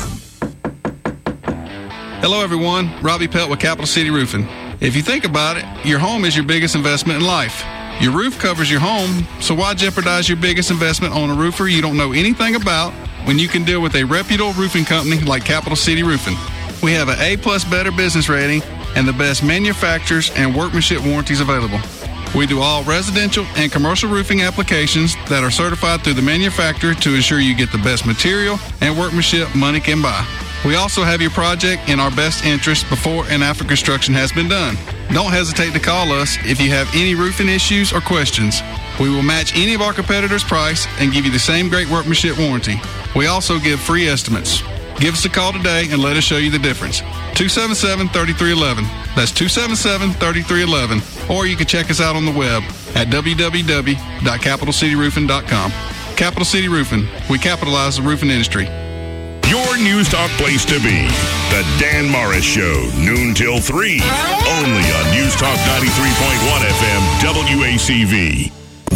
Hello, everyone. Robbie Pelt with Capital City Roofing. If you think about it, your home is your biggest investment in life. Your roof covers your home, so why jeopardize your biggest investment on a roofer you don't know anything about when you can deal with a reputable roofing company like Capital City Roofing? We have an A-plus better business rating and the best manufacturers and workmanship warranties available. We do all residential and commercial roofing applications that are certified through the manufacturer to ensure you get the best material and workmanship money can buy. We also have your project in our best interest before and after construction has been done. Don't hesitate to call us if you have any roofing issues or questions. We will match any of our competitors' price and give you the same great workmanship warranty. We also give free estimates. Give us a call today and let us show you the difference. two seven seven, three three one one. That's two seven seven, three three one one. Or you can check us out on the web at w w w dot capital city roofing dot com. Capital City Roofing. We capitalize the roofing industry. Your News Talk place to be. The Dan Morris Show, noon till three. Only on News Talk ninety-three point one F M, W A C V.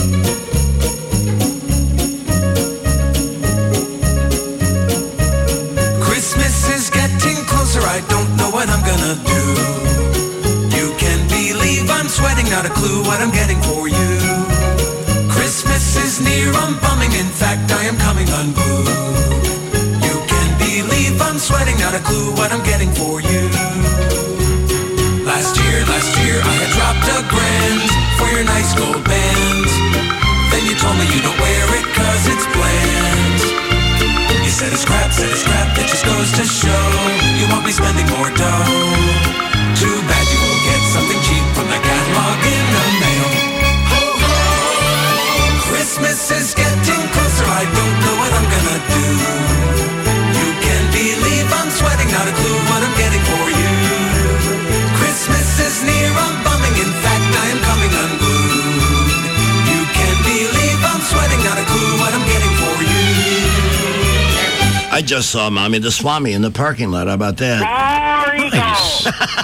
Christmas is getting closer, I don't know what I'm gonna do. You can believe I'm sweating, not a clue what I'm getting for you. Christmas is near, I'm bumming, in fact I am coming unglued. Believe I'm sweating, not a clue what I'm getting for you. Last year, last year I had dropped a grand for your nice gold band. Then you told me you don't wear it cause it's bland. You said it's crap, said it's crap, that just goes to show you won't be spending more dough. Too bad you won't get something cheap from the catalog in the mail. Ho ho! Christmas is getting closer, I don't know what I'm gonna do. Believe I'm sweating, not a clue what I'm getting for you. Christmas is near, I'm bumming, in fact I am coming unglued. You can believe I'm sweating, not a clue what I'm getting for you. I just saw Mommy the Swami in the parking lot. How about that? Nice.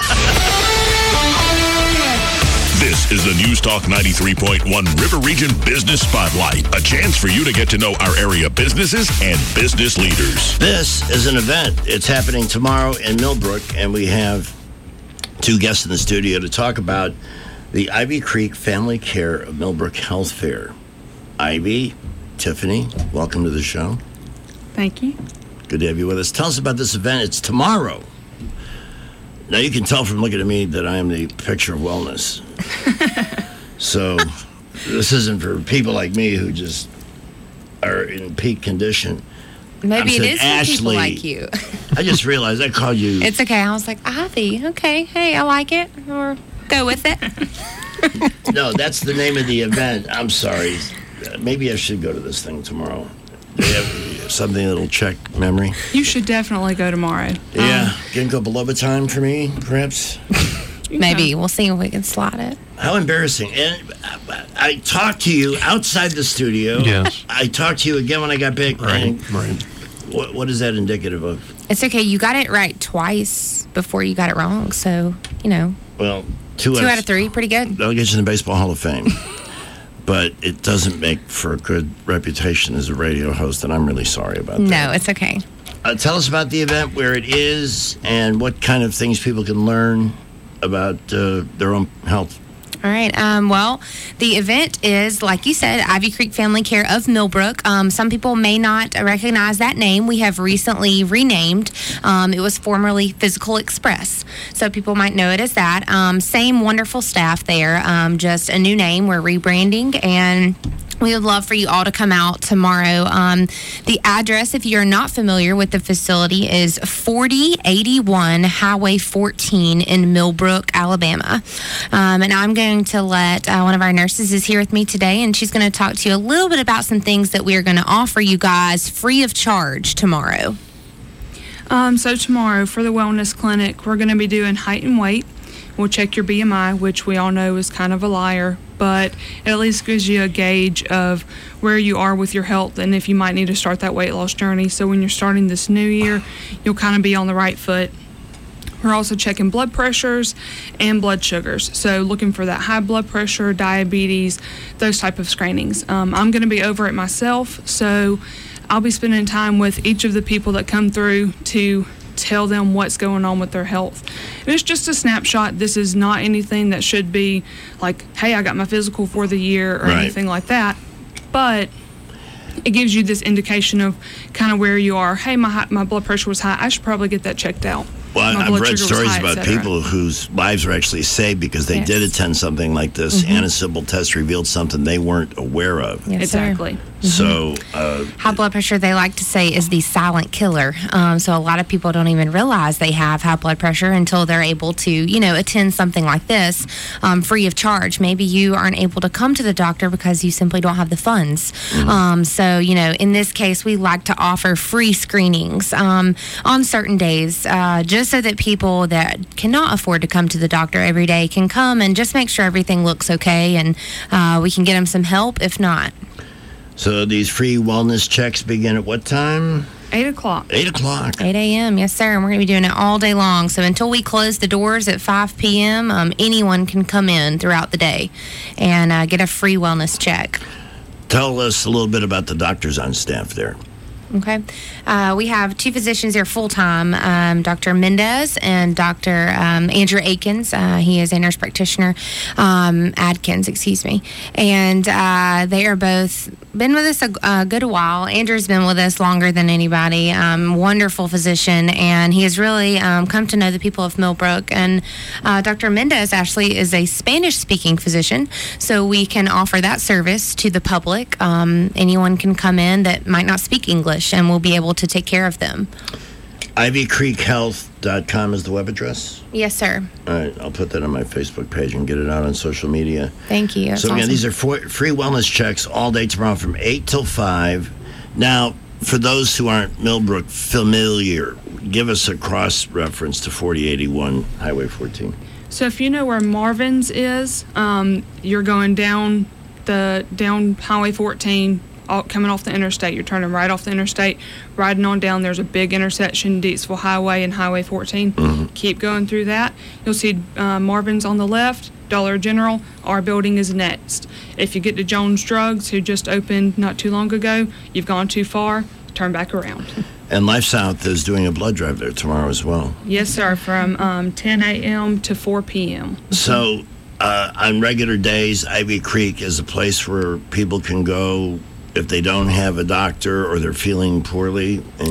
This is the News Talk ninety-three point one River Region Business Spotlight. A chance for you to get to know our area businesses and business leaders. This is an event. It's happening tomorrow in Millbrook, and we have two guests in the studio to talk about the Ivy Creek Family Care of Millbrook Health Fair. Ivy, Tiffany, welcome to the show. Thank you. Good to have you with us. Tell us about this event. It's tomorrow. Now, you can tell from looking at me that I am the picture of wellness. So, this isn't for people like me who just are in peak condition. Maybe I'm it is for Ashley, people like you. I just realized I called you. It's okay. I was like, Ivy, okay. Hey, I like it. Or go with it. No, that's the name of the event. I'm sorry. Maybe I should go to this thing tomorrow. They have, something that'll check memory? You should definitely go tomorrow. Yeah, ginkgo biloba time for me, perhaps. Maybe. We'll see if we can slot it. How embarrassing. And I, I talked to you outside the studio. Yes. I talked to you again when I got back. Right, and right. What, what is that indicative of? It's okay. You got it right twice before you got it wrong. So, you know. Well, two, two out of three. Pretty good. That'll get you in the Baseball Hall of Fame. But it doesn't make for a good reputation as a radio host, and I'm really sorry about that. No, it's okay. Uh, tell us about the event, where it is, and what kind of things people can learn about uh, their own health. All right. Um, well, the event is, like you said, Ivy Creek Family Care of Millbrook. Um, some people may not recognize that name. We have recently renamed. Um, it was formerly Physical Express, so people might know it as that. Um, same wonderful staff there, um, just a new name. We're rebranding, and we would love for you all to come out tomorrow. Um, the address, if you're not familiar with the facility, is forty eighty-one Highway fourteen in Millbrook, Alabama. Um, and I'm going to let uh, one of our nurses is here with me today, and she's going to talk to you a little bit about some things that we are going to offer you guys free of charge tomorrow. Um, so tomorrow for the wellness clinic, we're going to be doing height and weight. We'll check your B M I, which we all know is kind of a liar, but it at least gives you a gauge of where you are with your health and if you might need to start that weight loss journey. So when you're starting this new year, you'll kind of be on the right foot. We're also checking blood pressures and blood sugars. So looking for that high blood pressure, diabetes, those type of screenings. Um, I'm going to be over it myself, so I'll be spending time with each of the people that come through to tell them what's going on with their health. And it's just a snapshot. This is not anything that should be like, hey, I got my physical for the year or Right. anything like that. But it gives you this indication of kind of where you are. Hey, my high, my blood pressure was high. I should probably get that checked out. Well, My I've blood read sugar was stories high, et about cetera. people whose lives were actually saved because they Yes. did attend something like this, Mhm. and a simple test revealed something they weren't aware of. Yes, sir. Exactly. So, uh, High blood pressure, they like to say, is the silent killer. Um, so a lot of people don't even realize they have high blood pressure until they're able to, you know, attend something like this um, free of charge. Maybe you aren't able to come to the doctor because you simply don't have the funds. Um, so, you know, in this case, we like to offer free screenings um, on certain days, uh, just so that people that cannot afford to come to the doctor every day can come and just make sure everything looks okay, and uh, we can get them some help if not. so these free wellness checks begin at what time? Eight o'clock. Eight o'clock. eight a.m. Yes, sir. And we're going to be doing it all day long. So until we close the doors at five p.m., um, anyone can come in throughout the day and uh, get a free wellness check. Tell us a little bit about the doctors on staff there. Okay. Uh, we have two physicians here full-time, um, Doctor Mendez and Doctor Um, Andrew Akins. Uh, he is a nurse practitioner, um, Adkins, excuse me. And uh, they are both been with us a, a good while. Andrew's been with us longer than anybody. Um, wonderful physician, and he has really um, come to know the people of Millbrook. And uh, Doctor Mendez actually is a Spanish-speaking physician, so we can offer that service to the public. Um, anyone can come in that might not speak English, and we'll be able to take care of them. ivy creek health dot com is the web address? Yes, sir. All right, I'll put that on my Facebook page and get it out on social media. Thank you. That's so again, awesome. these are for, free wellness checks all day tomorrow from eight till five. Now, for those who aren't Millbrook familiar, give us a cross-reference to forty eighty-one Highway fourteen. So if you know where Marvin's is, um, you're going down the down Highway fourteen, all, coming off the interstate. You're turning right off the interstate, riding on down. There's a big intersection, Deatsville Highway and Highway fourteen. Mm-hmm. Keep going through that. You'll see uh, Marvin's on the left, Dollar General. Our building is next. If you get to Jones Drugs, who just opened not too long ago, you've gone too far, turn back around. And Life South is doing a blood drive there tomorrow as well. Yes, sir, from um, ten a.m. to four p.m. So, uh, on regular days, Ivy Creek is a place where people can go if they don't have a doctor or they're feeling poorly and,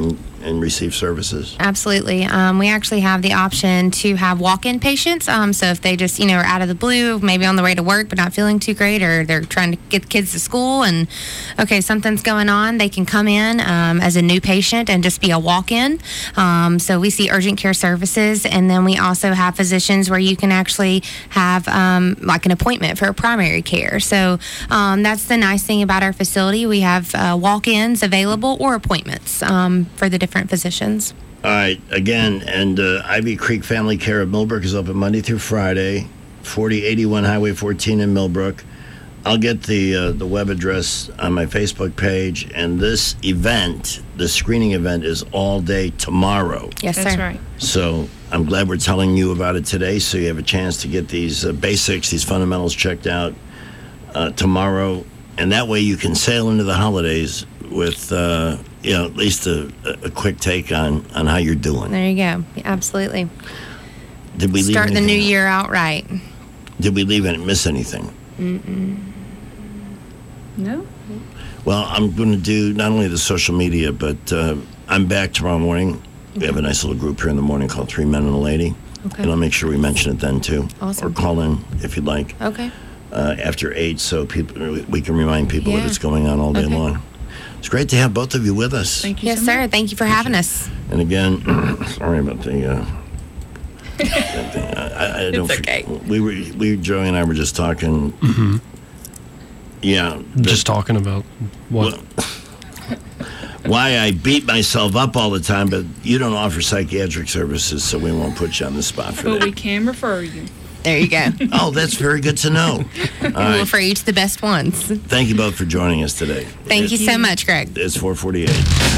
and receive services? Absolutely. Um, we actually have the option to have walk-in patients. Um, so if they just, you know, are out of the blue, maybe on the way to work but not feeling too great, or they're trying to get kids to school and, okay, something's going on, they can come in um, as a new patient and just be a walk-in. Um, so we see urgent care services, and then we also have physicians where you can actually have um, like an appointment for primary care. So um, that's the nice thing about our facility. We have uh, walk-ins available or appointments um, for the different physicians. All right, again, and uh, Ivy Creek Family Care of Millbrook is open Monday through Friday, forty eighty-one Highway fourteen in Millbrook. I'll get the uh, the web address on my Facebook page, and this event, the screening event, is all day tomorrow. Yes, That's sir. right. So I'm glad we're telling you about it today, so you have a chance to get these uh, basics, these fundamentals checked out uh, tomorrow, and that way you can sail into the holidays with, uh, you know, at least a, a quick take on, on how you're doing. There you go. Absolutely. Did we leave Start the anything new out? year out right. Did we leave and miss anything? Mm-mm. No. Well, I'm going to do not only the social media, but uh, I'm back tomorrow morning. We have a nice little group here in the morning called Three Men and a Lady. Okay. And I'll make sure we mention it then, too. Awesome. Or call in if you'd like. Okay. Uh, after eight, so people we can remind people Yeah. that it's going on all day Okay. long. It's great to have both of you with us. Thank you Yes, so sir. much. Thank you for having us. And again, sorry about the. Uh, that thing. I, I, I don't. It's okay. We were, we, Joey and I were just talking. Mm-hmm. Yeah. Just talking about what? Why I beat myself up all the time, but you don't offer psychiatric services, so we won't put you on the spot for But that. we can refer you. There you go. Oh, that's very good to know. All We'll right. refer you to the best ones. Thank you both for joining us today. Thank you so much, Greg. It's four forty-eight.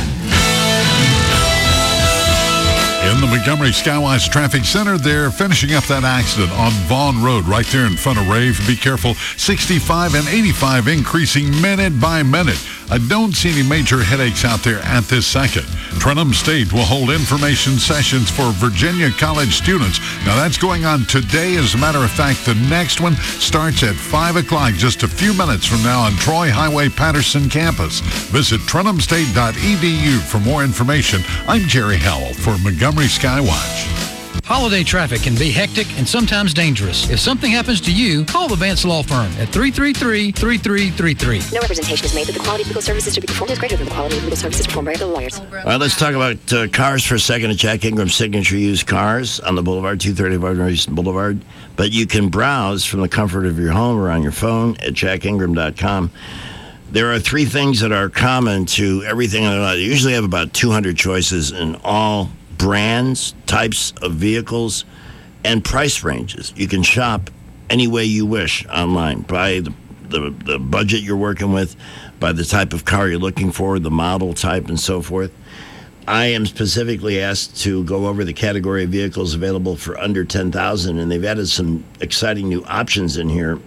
In the Montgomery Skywatch Traffic Center, they're finishing up that accident on Vaughn Road right there in front of Rave. Be careful, sixty-five and eighty-five increasing minute by minute. I don't see any major headaches out there at this second. Trenholm State will hold information sessions for Virginia College students. Now that's going on today. As a matter of fact, the next one starts at five o'clock, just a few minutes from now on Troy Highway Patterson campus. Visit trenholm state dot e d u for more information. I'm Jerry Howell for Montgomery Skywatch. Holiday traffic can be hectic and sometimes dangerous. If something happens to you, call the Vance Law Firm at three three three, three three three three. No representation is made that the quality of legal services to be performed is greater than the quality of legal services performed by other lawyers. All right, let's talk about uh, cars for a second at Jack Ingram Signature Used Cars on the Boulevard, two thirty-five Northeastern Boulevard. But you can browse from the comfort of your home or on your phone at jack ingram dot com. There are three things that are common to everything. They usually have about two hundred choices in all brands, types of vehicles, and price ranges. You can shop any way you wish online by the, the, the budget you're working with, by the type of car you're looking for, the model type, and so forth. I am specifically asked to go over the category of vehicles available for under ten thousand dollars, and they've added some exciting new options in here,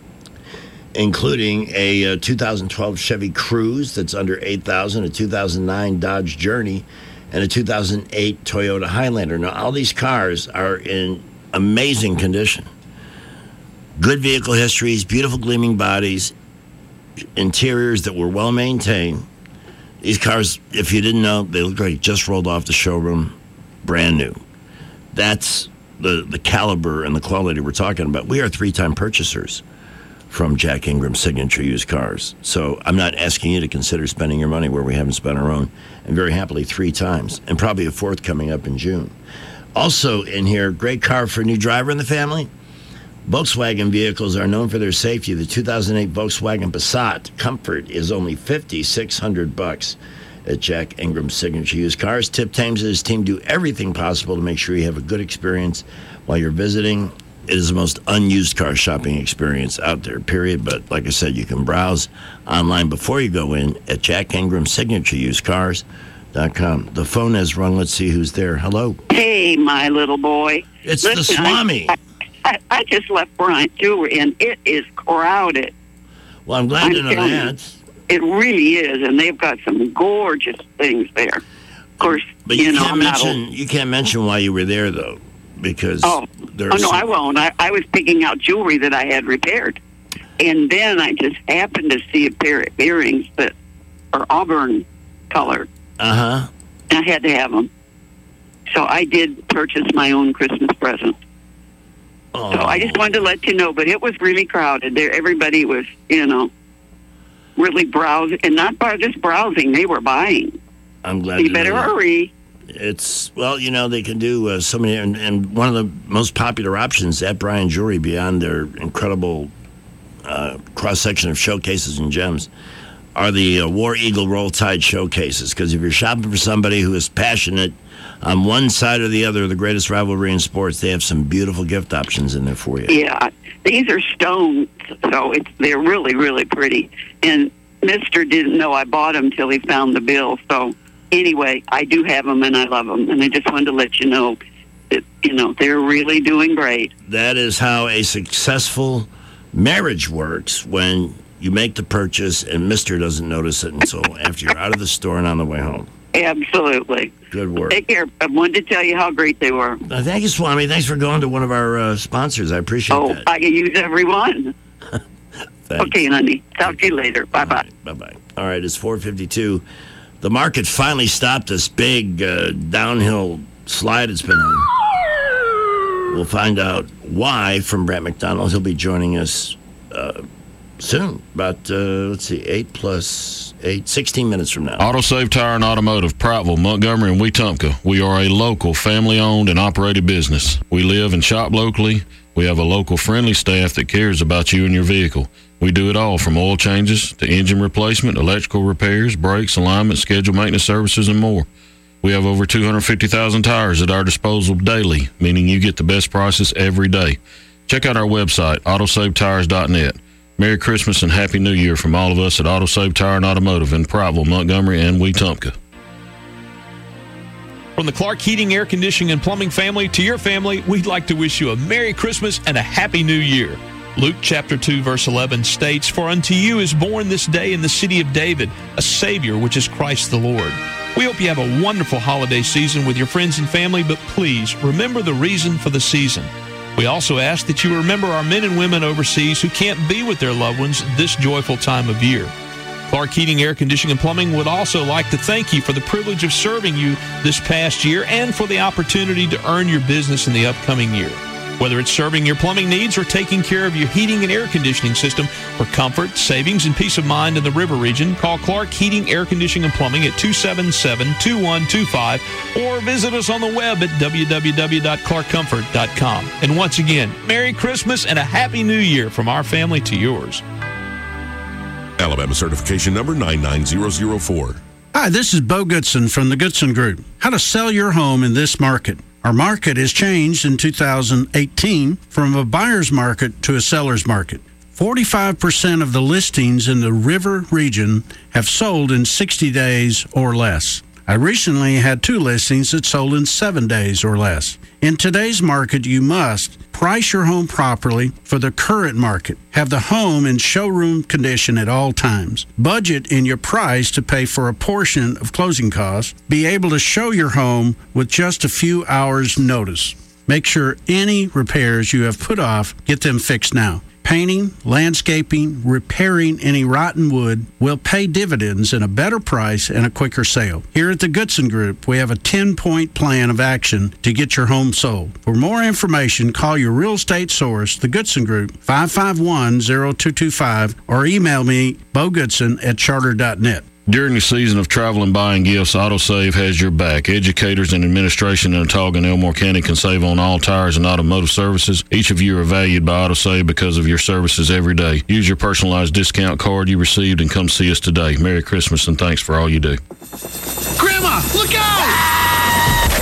including a uh, two thousand twelve Chevy Cruze that's under eight thousand dollars, a two thousand nine Dodge Journey, and a two thousand eight Toyota Highlander. Now, all these cars are in amazing condition. Good vehicle histories, beautiful gleaming bodies, interiors that were well maintained. These cars, if you didn't know, they look like just rolled off the showroom, brand new. That's the, the caliber and the quality we're talking about. We are three-time purchasers from Jack Ingram Signature Used Cars. So I'm not asking you to consider spending your money where we haven't spent our own, and very happily three times, and probably a fourth coming up in June. Also in here, great car for a new driver in the family. Volkswagen vehicles are known for their safety. The two thousand eight Volkswagen Passat Comfort is only fifty-six hundred bucks at Jack Ingram Signature Used Cars. Tip Thames and his team do everything possible to make sure you have a good experience while you're visiting. It is the most unused car shopping experience out there, period. But like I said, you can browse online before you go in at jack ingram signature used cars dot com. The phone has rung. Let's see who's there. Hello. Hey, my little boy. It's the Swami. I, I, I just left Bryant Jewelry, and it is crowded. Well, I'm glad I'm to know telling that. It really is, and they've got some gorgeous things there. Of course, But you, you know, can't I'm not mention old. you can't mention why you were there though, because Oh, there's oh no, some- I won't. I, I was picking out jewelry that I had repaired. And then I just happened to see a pair of earrings that are auburn color. Uh-huh. and I had to have them. So I did purchase my own Christmas present. Oh. So I just wanted to let you know, but it was really crowded there. Everybody was, you know, really browsing, and not by just browsing, they were buying. I'm glad You to better know that. hurry. It's, well, you know, they can do uh, so many, and, and one of the most popular options at Bryan Jewelry, beyond their incredible uh, cross-section of showcases and gems, are the uh, War Eagle Roll Tide showcases. Because if you're shopping for somebody who is passionate on one side or the other of the greatest rivalry in sports, they have some beautiful gift options in there for you. Yeah, these are stones, so it's they're really, really pretty. And Mister didn't know I bought them till he found the bill. So anyway, I do have them, and I love them. And I just wanted to let you know that, you know, they're really doing great. That is how a successful marriage works, when you make the purchase and Mister doesn't notice it until after you're out of the store and on the way home. Absolutely. Good work. Take care. I wanted to tell you how great they were. Uh, thank you, Swami. Thanks for going to one of our uh, sponsors. I appreciate Oh, that. I can use every one. Thanks. Okay, honey. Talk to you later. Bye-bye. Bye-bye. All right, it's four fifty-two. The market finally stopped this big uh, downhill slide it's been on. We'll find out why from Brett McDonald. He'll be joining us uh, soon. About, uh, let's see, eight plus eight, sixteen minutes from now. AutoSave Tire and Automotive, Prattville, Montgomery, and Wetumpka. We are a local, family-owned and operated business. We live and shop locally. We have a local friendly staff that cares about you and your vehicle. We do it all from oil changes to engine replacement, electrical repairs, brakes, alignment, scheduled maintenance services, and more. We have over two hundred fifty thousand tires at our disposal daily, meaning you get the best prices every day. Check out our website, autosave tires dot net. Merry Christmas and Happy New Year from all of us at AutoSave Tire and Automotive in Prattville, Montgomery, and Wetumpka. From the Clark Heating, Air Conditioning, and Plumbing family to your family, we'd like to wish you a Merry Christmas and a Happy New Year. Luke chapter two, verse eleven states, "For unto you is born this day in the city of David a Savior, which is Christ the Lord." We hope you have a wonderful holiday season with your friends and family, but please remember the reason for the season. We also ask that you remember our men and women overseas who can't be with their loved ones this joyful time of year. Clark Heating, Air Conditioning, and Plumbing would also like to thank you for the privilege of serving you this past year and for the opportunity to earn your business in the upcoming year. Whether it's serving your plumbing needs or taking care of your heating and air conditioning system for comfort, savings, and peace of mind in the river region, call Clark Heating, Air Conditioning, and Plumbing at two seven seven, two one two five or visit us on the web at w w w dot clark comfort dot com. And once again, Merry Christmas and a Happy New Year from our family to yours. Alabama certification number nine nine zero zero four. Hi, this is Bo Goodson from the Goodson Group. How to sell your home in this market. Our market has changed in two thousand eighteen from a buyer's market to a seller's market. forty-five percent of the listings in the river region have sold in sixty days or less. I recently had two listings that sold in seven days or less. In today's market, you must price your home properly for the current market. Have the home in showroom condition at all times. Budget in your price to pay for a portion of closing costs. Be able to show your home with just a few hours' notice. Make sure any repairs you have put off, get them fixed now. Painting, landscaping, repairing any rotten wood will pay dividends in a better price and a quicker sale. Here at the Goodson Group, we have a ten-point plan of action to get your home sold. For more information, call your real estate source, the Goodson Group, five five one, zero two two five, or email me, bogoodson at charter dot net. During the season of travel and buying gifts, AutoSave has your back. Educators and administration in Autauga and Elmore County can save on all tires and automotive services. Each of you are valued by AutoSave because of your services every day. Use your personalized discount card you received and come see us today. Merry Christmas and thanks for all you do. Grandma, look out!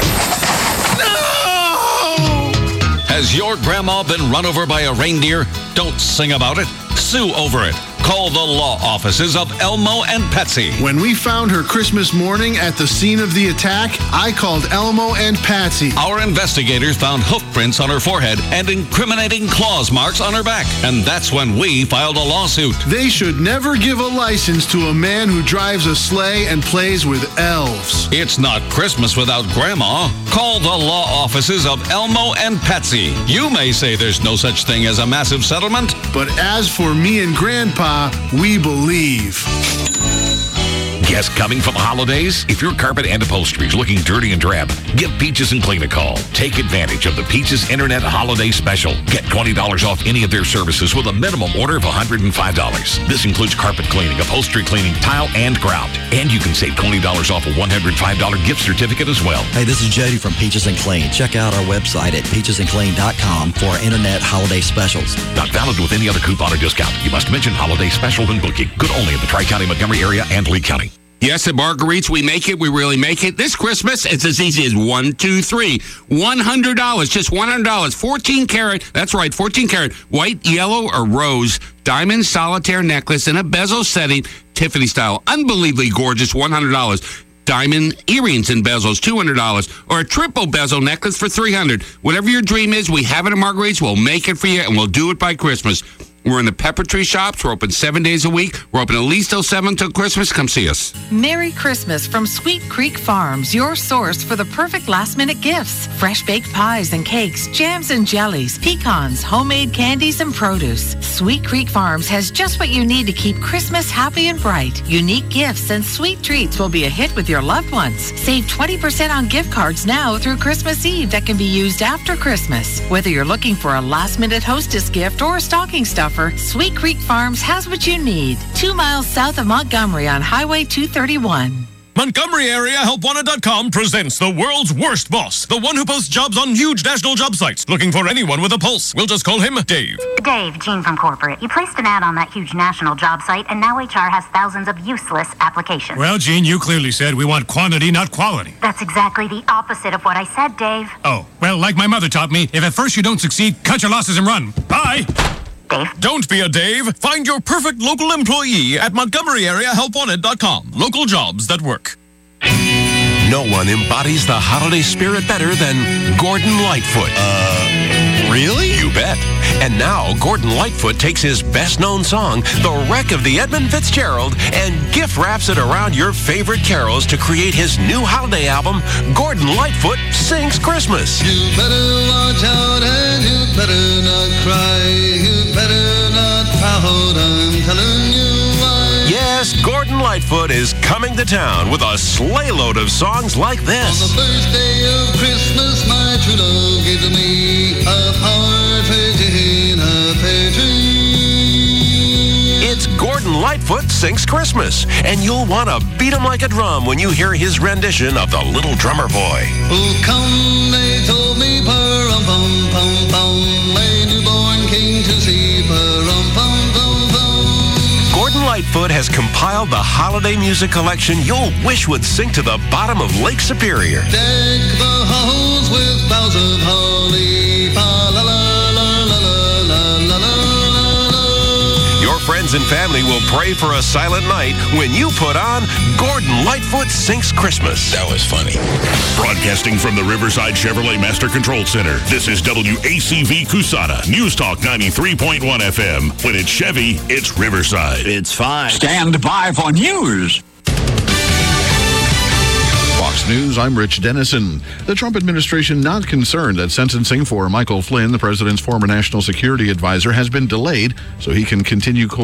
No! Has your grandma been run over by a reindeer? Don't sing about it. Sue over it. Call the law offices of Elmo and Patsy. When we found her Christmas morning at the scene of the attack, I called Elmo and Patsy. Our investigators found hoof prints on her forehead and incriminating claws marks on her back. And that's when we filed a lawsuit. They should never give a license to a man who drives a sleigh and plays with elves. It's not Christmas without Grandma. Call the law offices of Elmo and Patsy. You may say there's no such thing as a massive settlement, but as for me and Grandpa, we believe. Guests coming for the holidays? If your carpet and upholstery is looking dirty and drab, give Peaches and Clean a call. Take advantage of the Peaches Internet Holiday Special. Get twenty dollars off any of their services with a minimum order of one hundred five dollars. This includes carpet cleaning, upholstery cleaning, tile, and grout. And you can save twenty dollars off a one hundred five dollars gift certificate as well. Hey, this is Jody from Peaches and Clean. Check out our website at peaches and clean dot com for our Internet holiday specials. Not valid with any other coupon or discount. You must mention holiday special when booking. Good only in the Tri-County, Montgomery area, and Lee County. Yes, at Marguerite's, we make it. We really make it. This Christmas, it's as easy as one, two, three. one hundred dollars, just one hundred dollars. fourteen karat, that's right, fourteen karat, white, yellow, or rose, diamond solitaire necklace in a bezel setting, Tiffany style. Unbelievably gorgeous, one hundred dollars. Diamond earrings and bezels, two hundred dollars. Or a triple bezel necklace for three hundred dollars. Whatever your dream is, we have it at Marguerite's. We'll make it for you, and we'll do it by Christmas. We're in the Pepper Tree Shops. We're open seven days a week. We're open at least till seven till Christmas. Come see us. Merry Christmas from Sweet Creek Farms, your source for the perfect last-minute gifts. Fresh baked pies and cakes, jams and jellies, pecans, homemade candies, and produce. Sweet Creek Farms has just what you need to keep Christmas happy and bright. Unique gifts and sweet treats will be a hit with your loved ones. Save twenty percent on gift cards now through Christmas Eve that can be used after Christmas. Whether you're looking for a last-minute hostess gift or a stocking stuffer, Sweet Creek Farms has what you need. Two miles south of Montgomery on Highway two thirty-one. Montgomery Area Help Wanted dot com presents the world's worst boss, the one who posts jobs on huge national job sites, looking for anyone with a pulse. We'll just call him Dave. Dave, Gene from corporate. You placed an ad on that huge national job site, and now H R has thousands of useless applications. Well, Gene, you clearly said we want quantity, not quality. That's exactly the opposite of what I said, Dave. Oh, well, like my mother taught me, if at first you don't succeed, cut your losses and run. Bye! Dave. Don't be a Dave. Find your perfect local employee at Montgomery Area Help Wanted dot com. Local jobs that work. No one embodies the holiday spirit better than Gordon Lightfoot. Uh, really? You bet. And now, Gordon Lightfoot takes his best-known song, The Wreck of the Edmund Fitzgerald, and gift wraps it around your favorite carols to create his new holiday album, Gordon Lightfoot Sings Christmas. You better watch out and you better not cry. You better not pout, I'm telling you why. Yes, Gordon Lightfoot is coming to town with a sleigh load of songs like this. On the first day of Christmas, my true love gave to me a partridge in a pear tree. It's Gordon Lightfoot Sings Christmas, and you'll want to beat him like a drum when you hear his rendition of The Little Drummer Boy. Oh, come, they told me, pum-pum-pum-pum, my newborn king to see, pum-pum-pum-pum. Gordon Lightfoot has compiled the holiday music collection you'll wish would sink to the bottom of Lake Superior. Deck the halls with boughs of holly, fa la la la la la la la la. Your friends and family will pray for a silent night when you put on Gordon Lightfoot Sings Christmas. That was funny. Broadcasting from the Riverside Chevrolet Master Control Center, this is W A C V Cusana, News Talk ninety-three point one F M. When it's Chevy, it's Riverside. It's five. Stand by for news. Fox News, I'm Rich Dennison. The Trump administration not concerned that sentencing for Michael Flynn, the president's former national security advisor, has been delayed so he can continue